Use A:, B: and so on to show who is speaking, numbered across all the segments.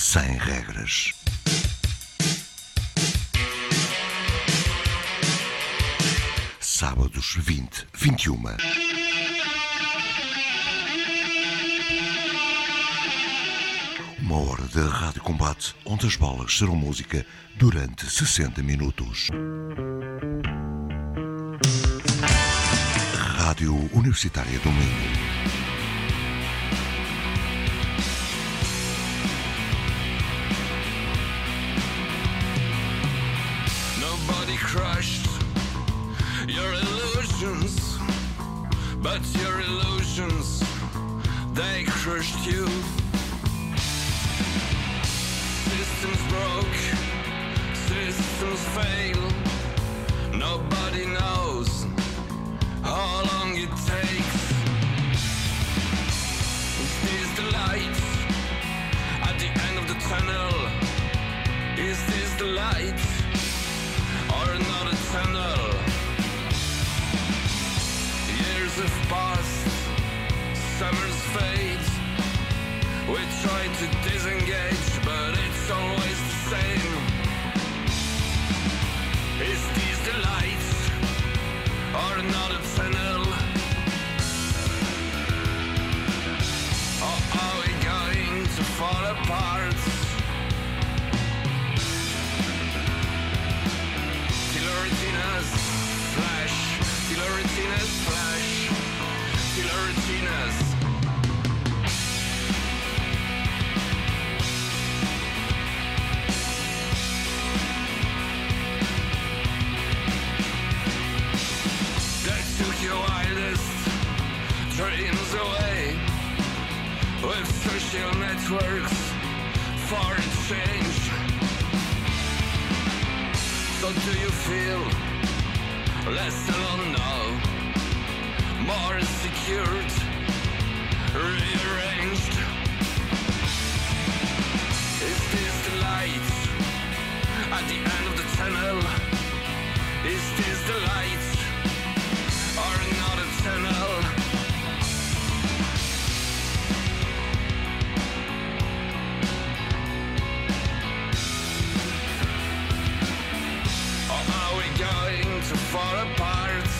A: sem regras. Sábados 20, 21. Uma hora de rádio combate onde as bolas serão música durante 60 minutos. Rádio Universitária do Minho.
B: Nobody crushed your illusions, but your illusions, they crushed you. Systems broke, systems fail. Nobody knows how long it takes. Is this the light at the end of the tunnel? Is this the light or another tunnel? Years have passed, summers fade. We try to disengage, but it's always the same. Is this the light or another tunnel? Or are we going to fall apart? Till our retinas flash, till our retinas flash, till our retinas. Took your wildest dreams away with social networks for a change. So do you feel less alone now, more secured, rearranged? Is this the light at the end of the tunnel? Is this the light or another tunnel? Or are we going to fall apart?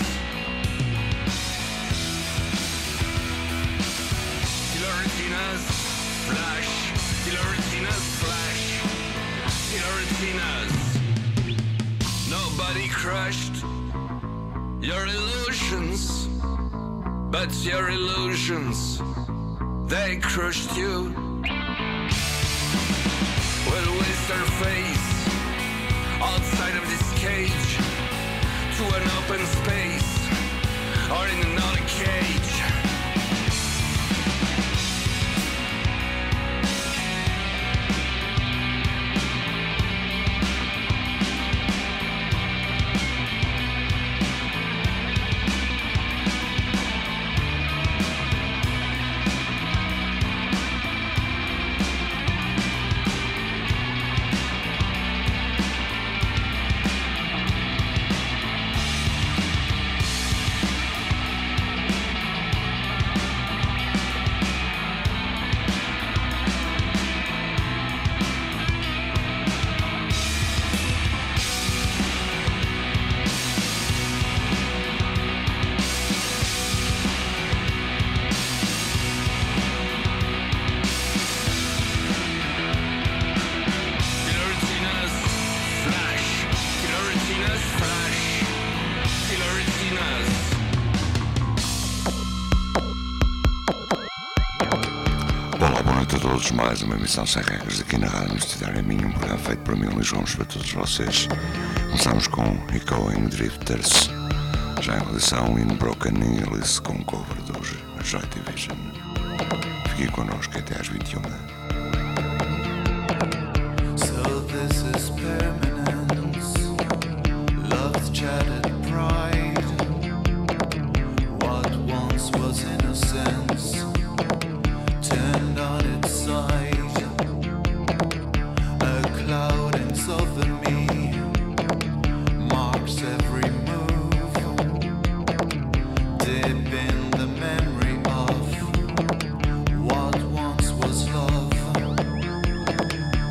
B: Till our retinas flash, till our retinas flash, till our retinas. Nobody crushed your illusions, but your illusions, they crushed you. We'll waste our face outside of this cage to an open space or in another cage.
A: Mais uma emissão sem regras aqui na Rádio Universitária Minho, um programa feito por mim, Luís Gomes, para todos vocês. Começamos com Echoing Drifters, já em realização In Broken English com cover dos Joy Division. Fiquem connosco até às 21.
C: So this is permanence, love's shattered pride, what once was innocence turned on its side. A cloud in southern me marks every move, deep in the memory of what once was love.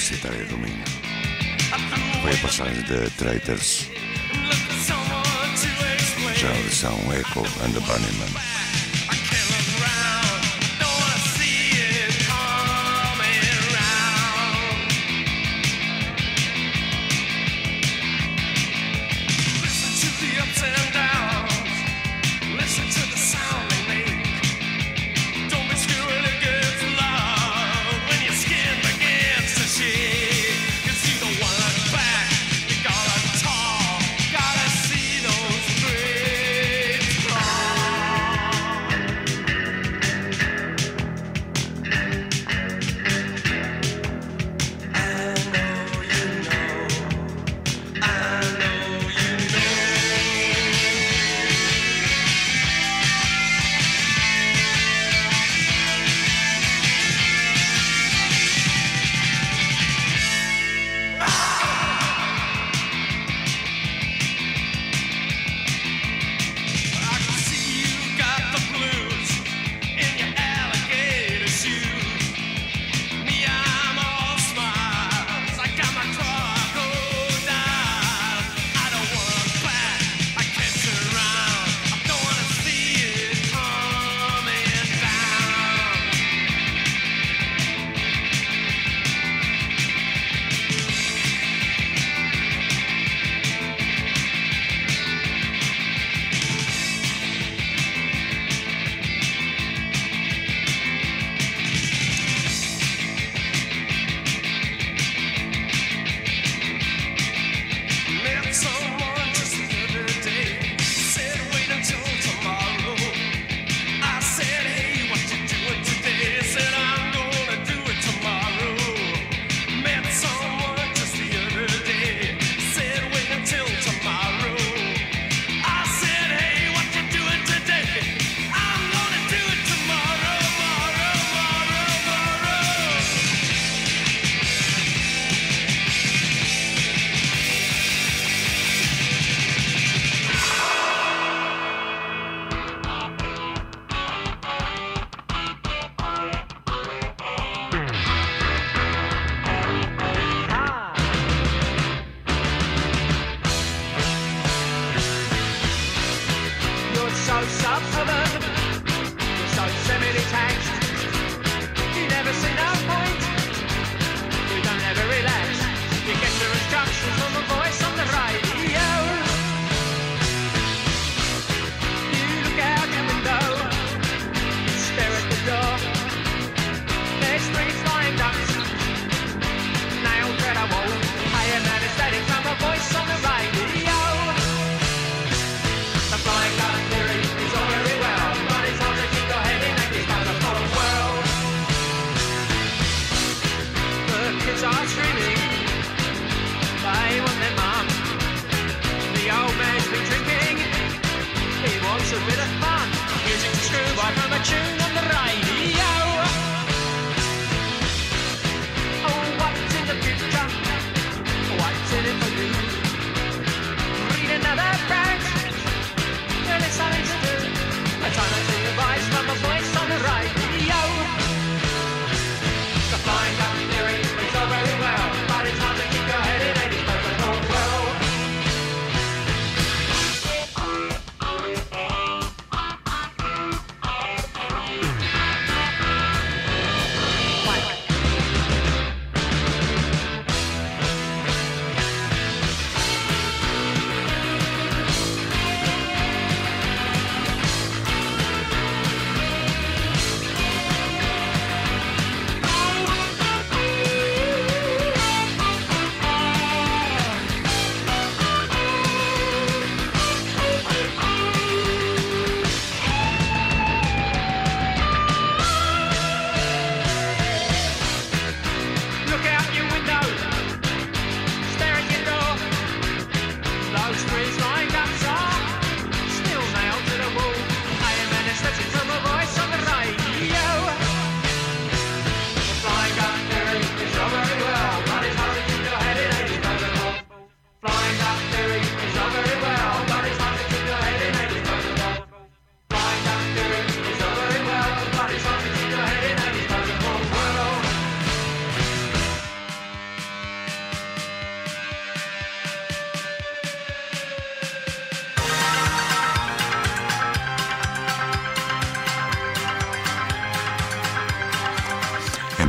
A: Universitária do Minho. Foi a passagem de Traitors, já a versão Echo and the Bunnymen.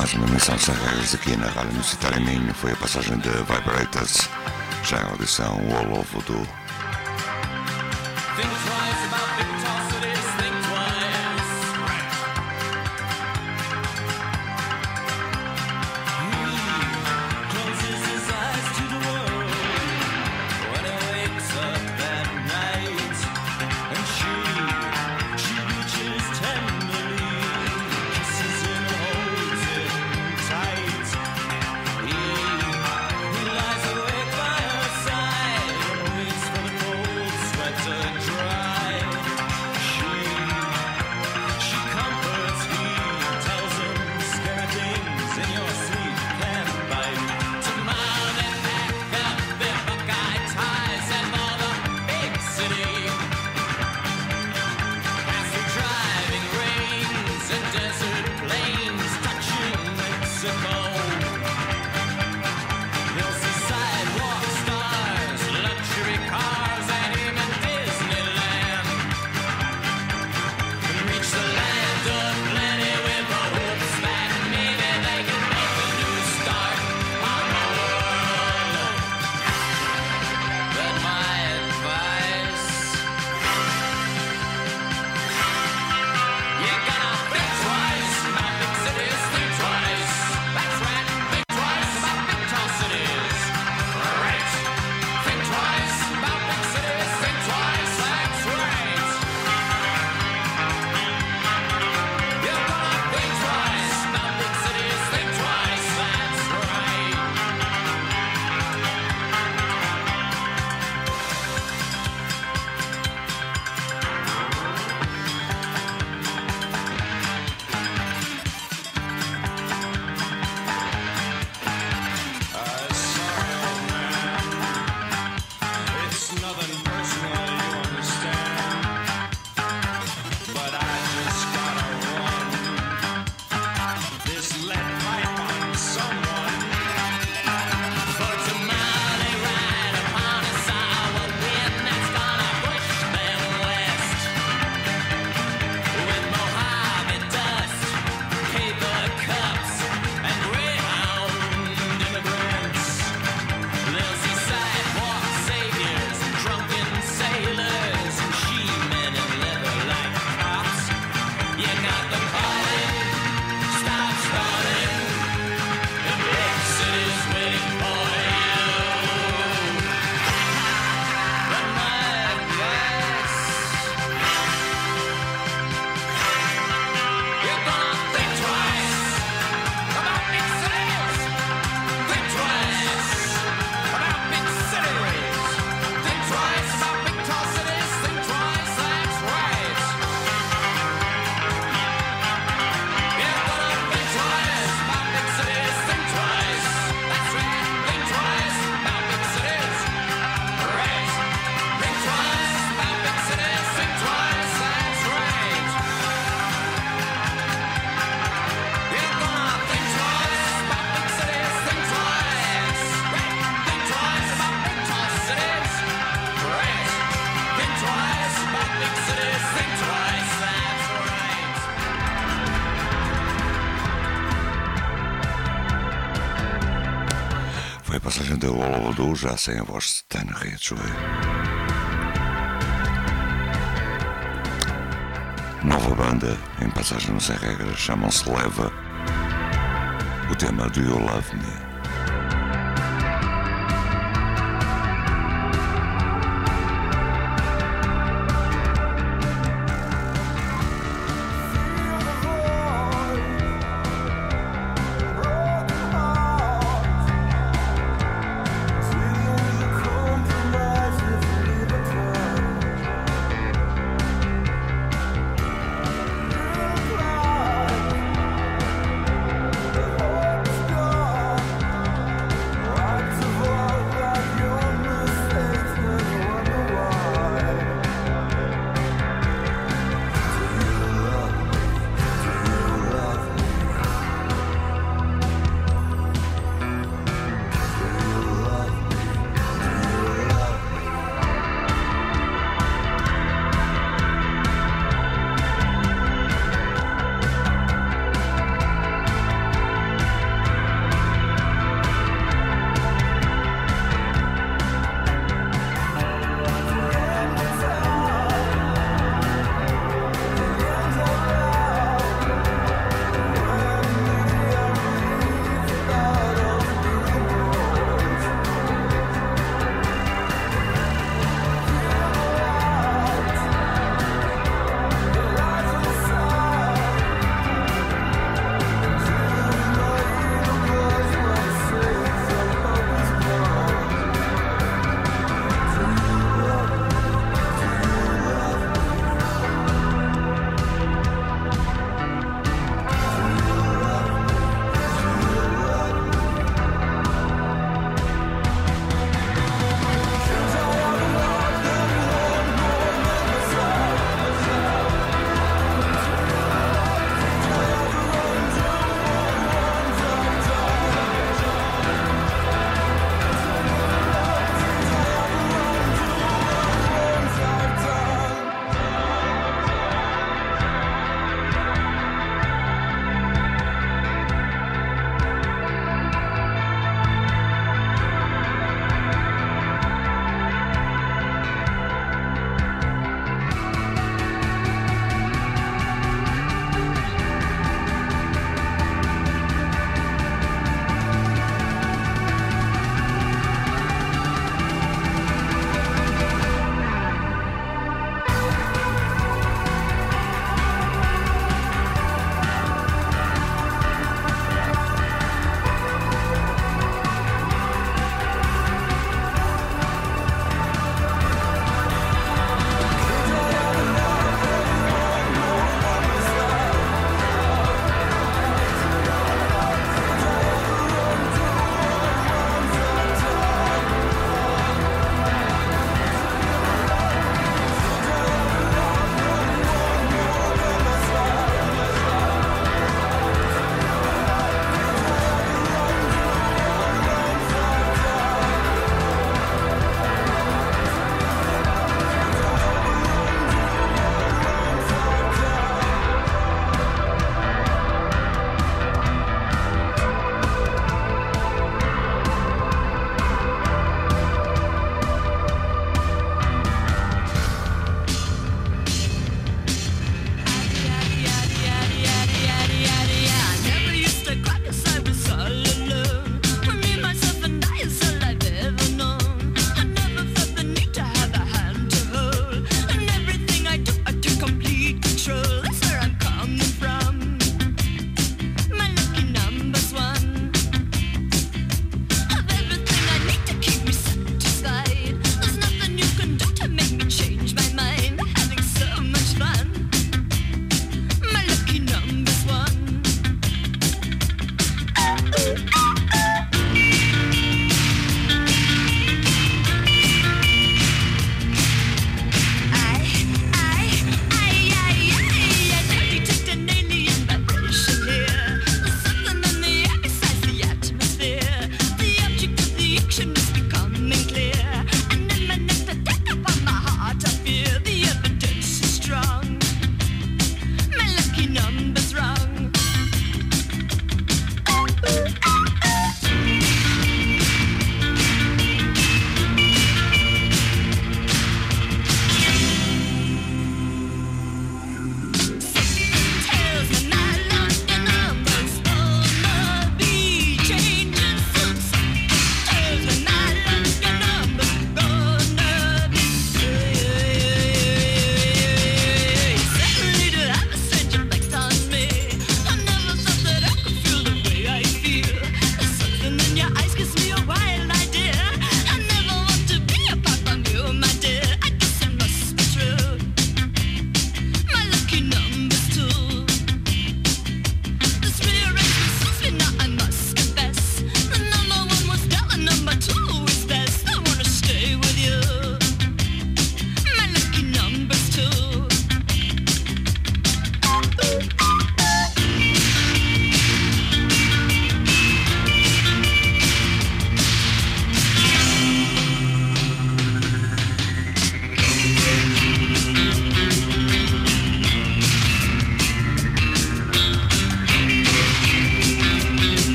A: Mais uma emissão sem regras aqui na Rádio Universitária Minho. Foi a passagem de Vibrators, já em audição Wall of Voodoo. Foi a passagem da Wall of Voodoo, já sem a voz de Tana Ridgway. Nova banda, em passagem sem regras, chamam-se Leva. O tema Do You Love Me?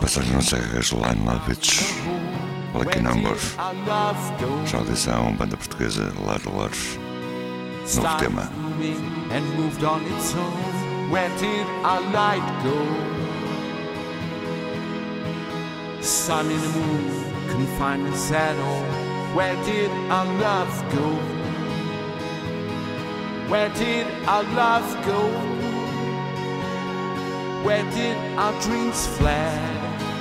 A: Passagem não sei, Gasoline Lovitch, Lucky Number, já audição, banda portuguesa, Ladlers, novo tema.
C: And moved on its own. Where did our light go? Sun and the moon couldn't find us at all. Where did our love go? Where did our love go? Where did our dreams fled?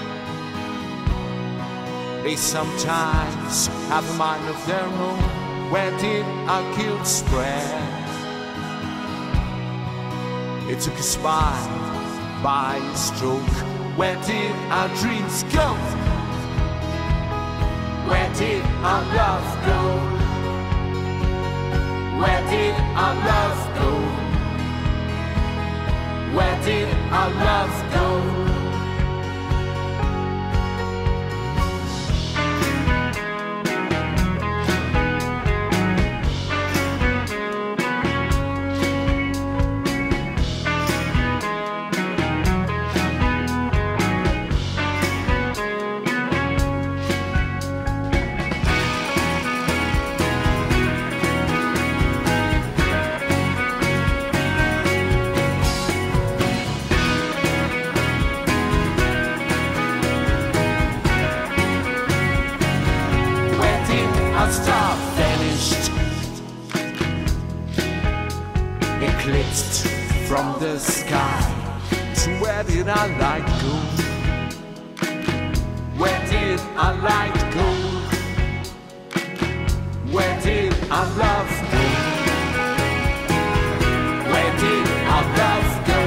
C: They sometimes have a mind of their own. Where did our guilt spread? It took us by a stroke. Where did our dreams go? Where did our love go? Where did our love go? Where did our love go? From the sky to where did our light go? Where did our light go? Where did our love go? Where did our love go?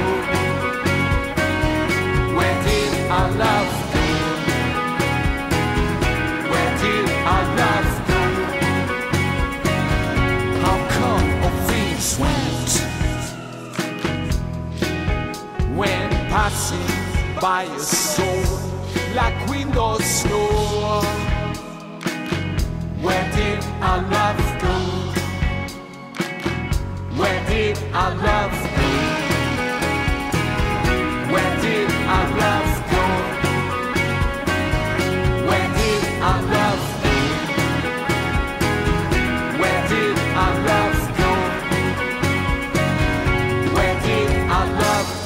C: Where did our love go? Where did our love go? How come all things went when passing by a soul like wind or snow? Where did our love go? Where did our love go? Where did our love go? Where did our love go? Where did our love go? Where did our love go?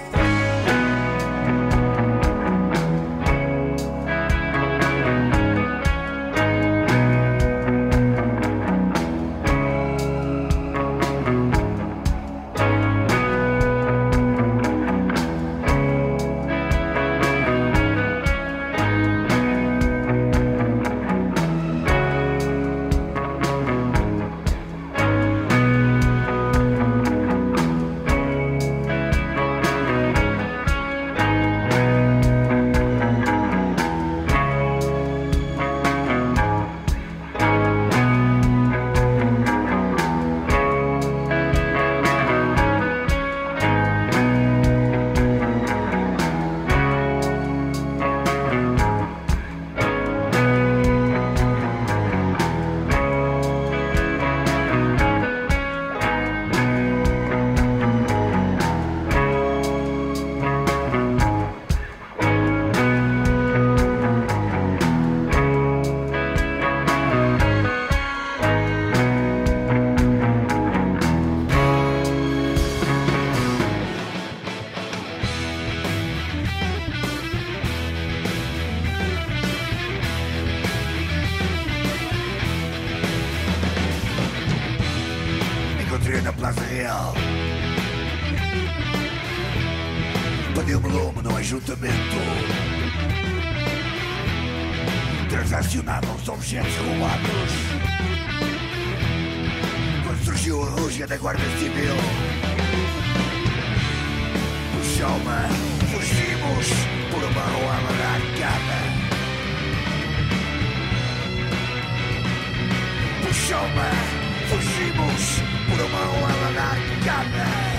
D: Na Plaza Real pediu-me lume no ajuntamento, transacionavam os objetos roubados. Quando surgiu a rússia da Guarda Civil, puxou-me, fugimos por uma rua alargada. Puxou-me, fugimos por uma rua alargada.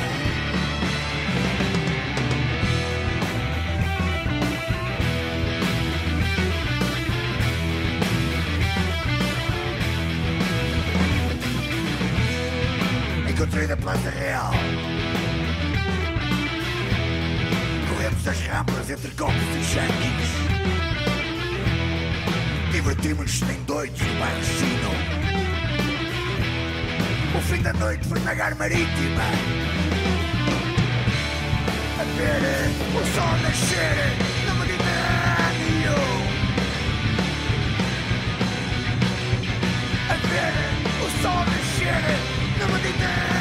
D: Encontrei na Plaza Real. Corremos das rampas entre copos e cheques. Divertimos-nos nem doidos no bairro chino. O fim da noite foi na Gar Marítima, a ver o sol nascer no Mediterrâneo, a ver o sol nascer no Mediterrâneo.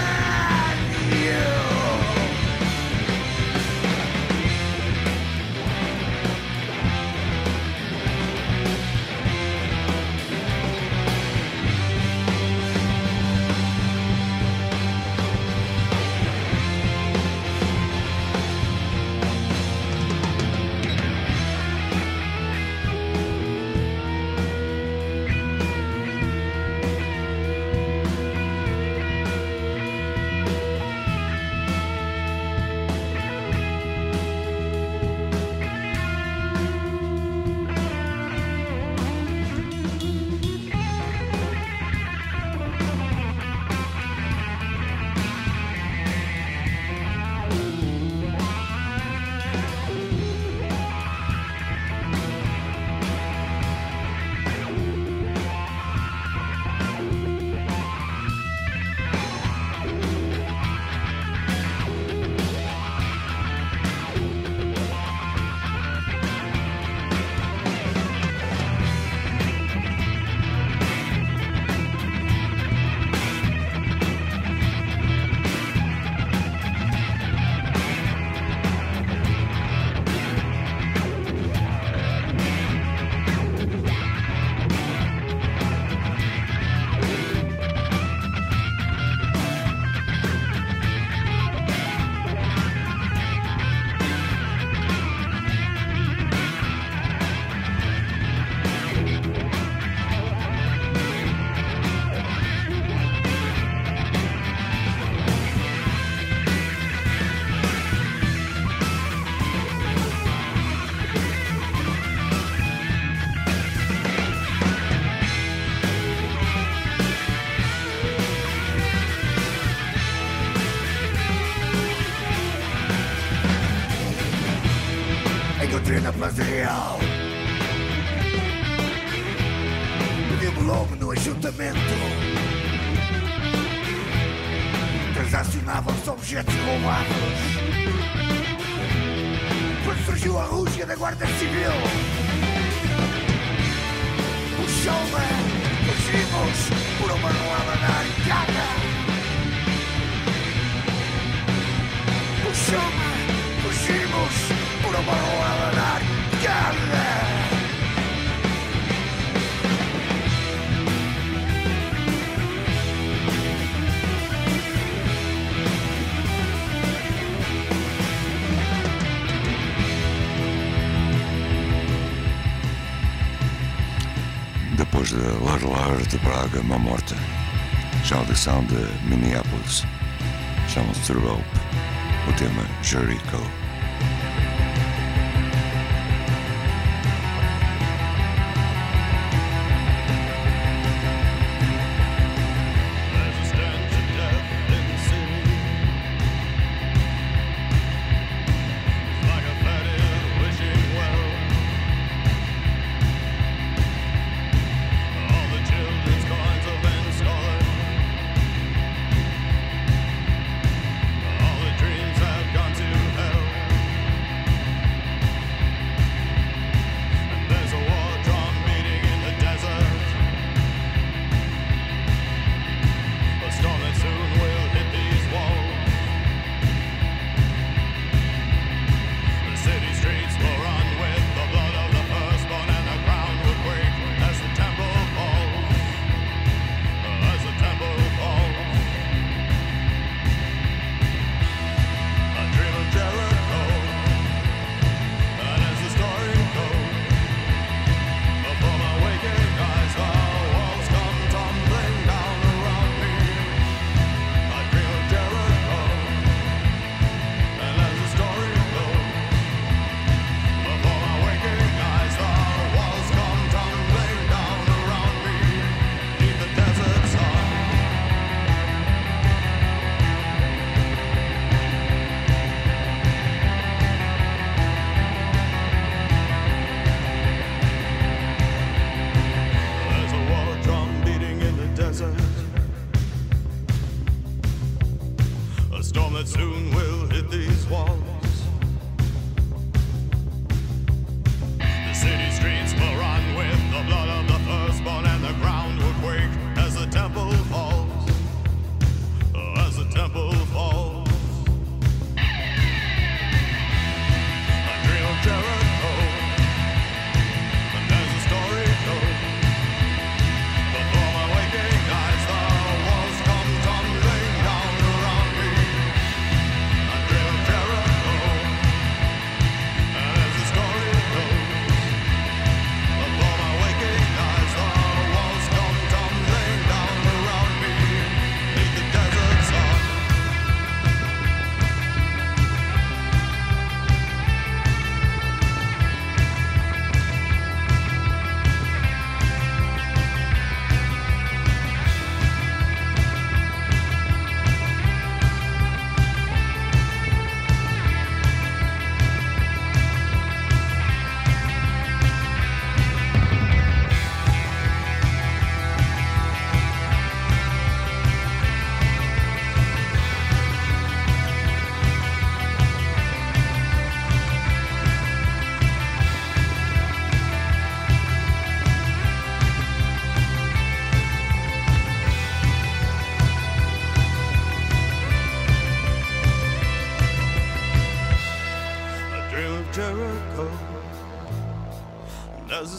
D: Encontrei na Plaza Real, pediu-me logo no ajuntamento. Transacionavam-se objetos roubados. Quando surgiu a Rússia da Guarda Civil, o showman, fugimos por uma manuela na arcada. O showman, fugimos por uma manuela na arcada.
A: Depois de Lar de Braga, Mão Morta, já a audição de Minneapolis, chama-se The Rope, o tema Jericho.
E: All the dreams have gone to hell.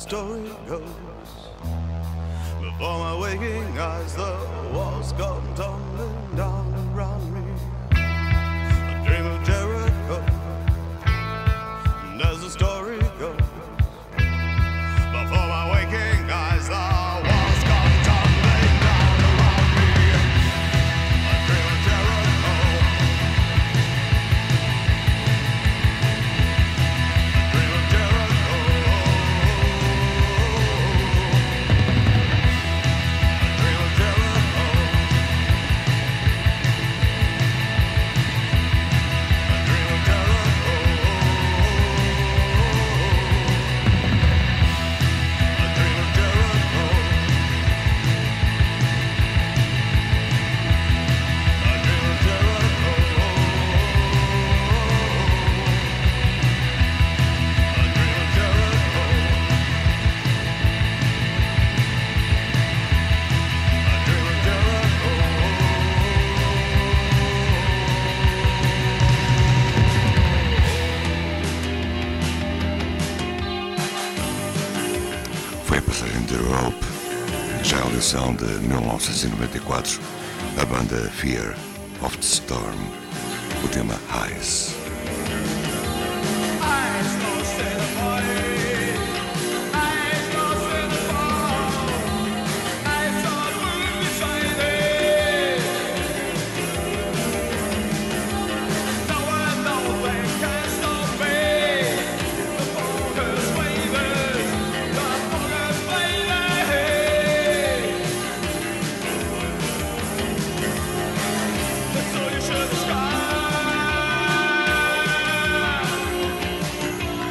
E: story goes. Before my waking eyes, the walls come tumbling down around me. I dream of Jericho, and as the story goes, before my waking eyes, the walls come tumbling down around me. I dream of Jericho. I dream of Jericho. I dream of Jericho. I dream of Jericho. I dream of Jericho. I dream of Jericho. I dream of Jericho. I dream of Jericho.
A: Foi a passagem de Rope, já a audição de 1994, a banda Fear of the Storm, o tema Highs.
B: So you should sky.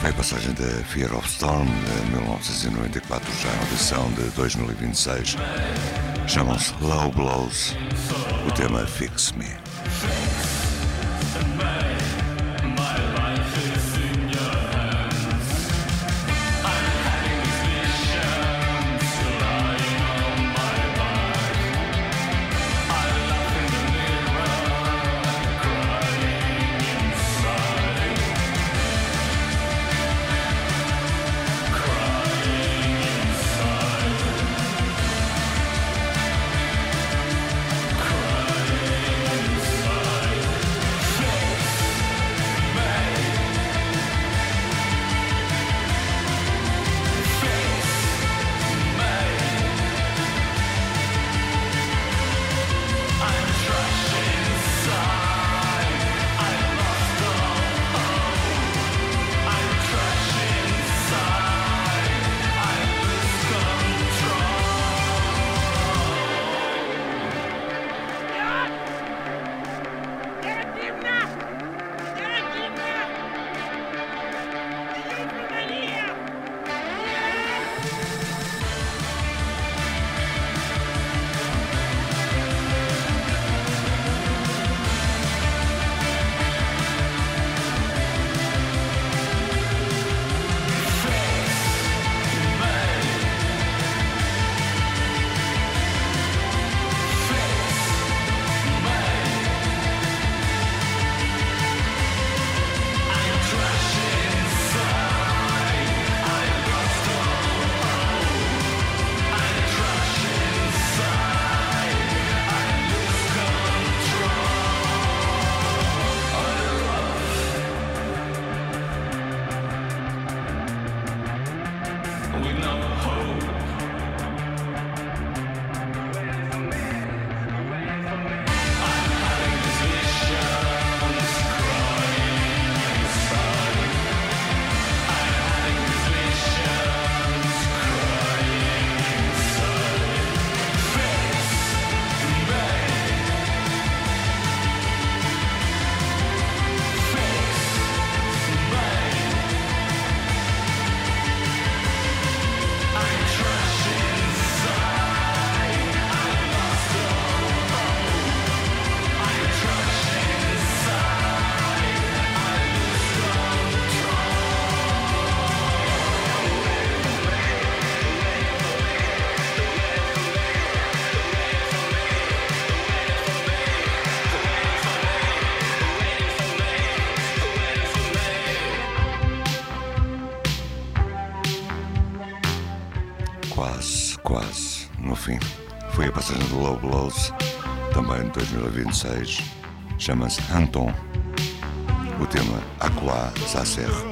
A: Foi a passagem da Fear of Storm de 1994, já a audição de 2026. Chamam-se Low Blows, o tema Fix Me. Quase, no fim. Foi a passagem do Low Blows, também de 2026. Chama-se Anton. O tema À quoi ça sert?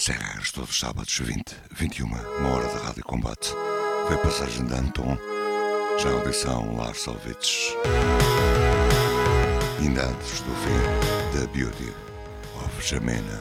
A: Sem regras, todos os sábados, 20, 21, uma hora de rádio combate. Foi a passagem de Anton, já a audição Larsovich. Ainda antes do fim, The Beauty of Jamena.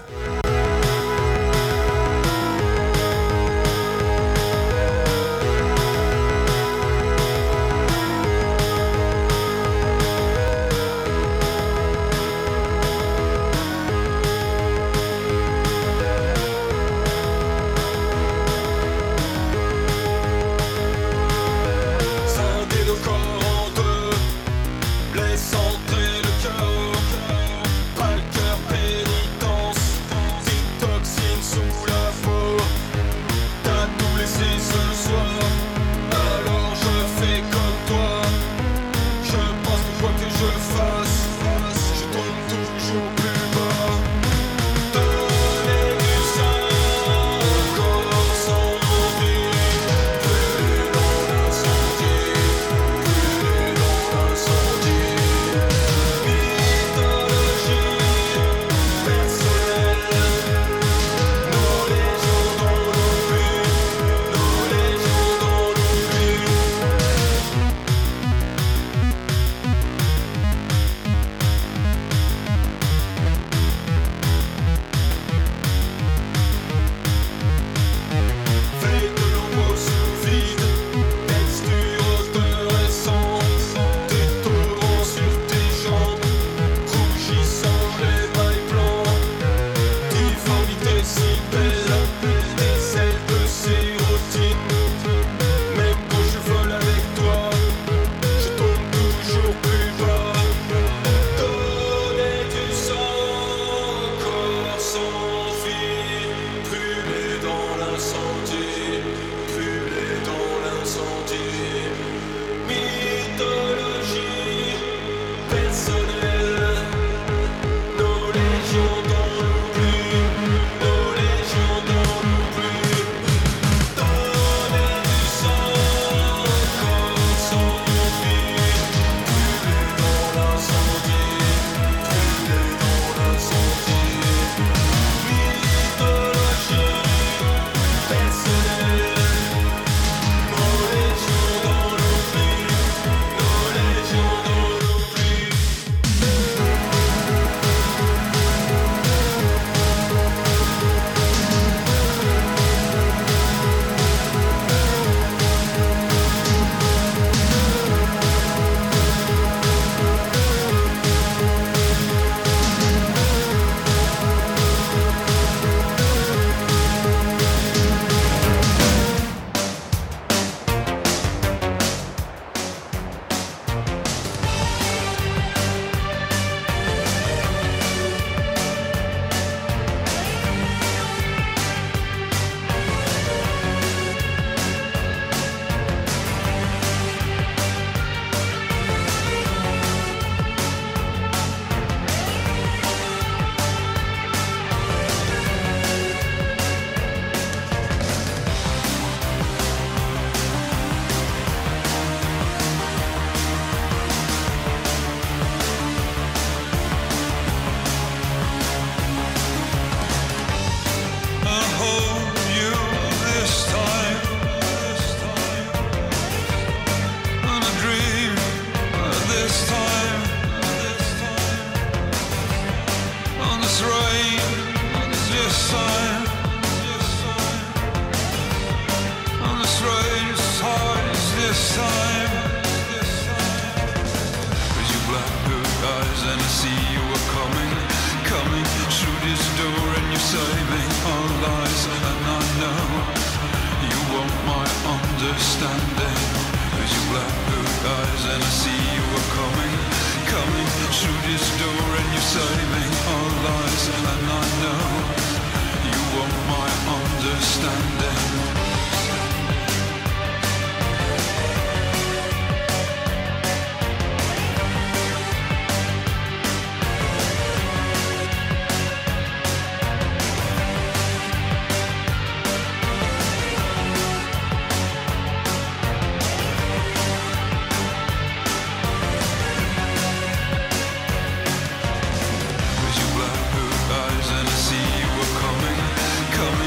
B: Coming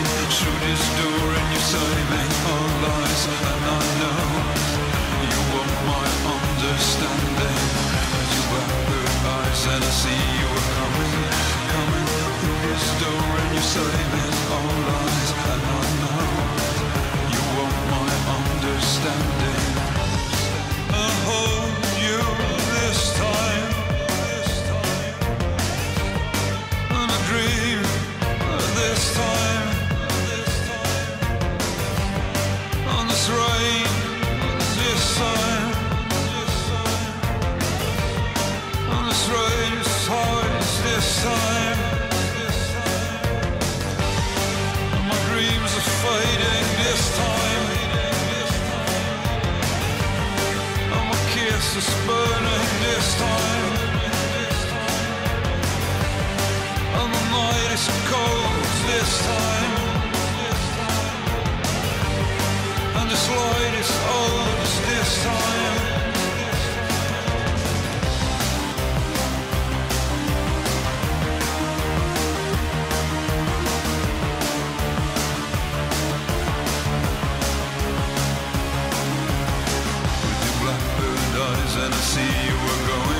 F: time. And my dreams are fading this time. And my kiss is burning this time. And the night is cold this time. And this light is ours this time. And I see you were going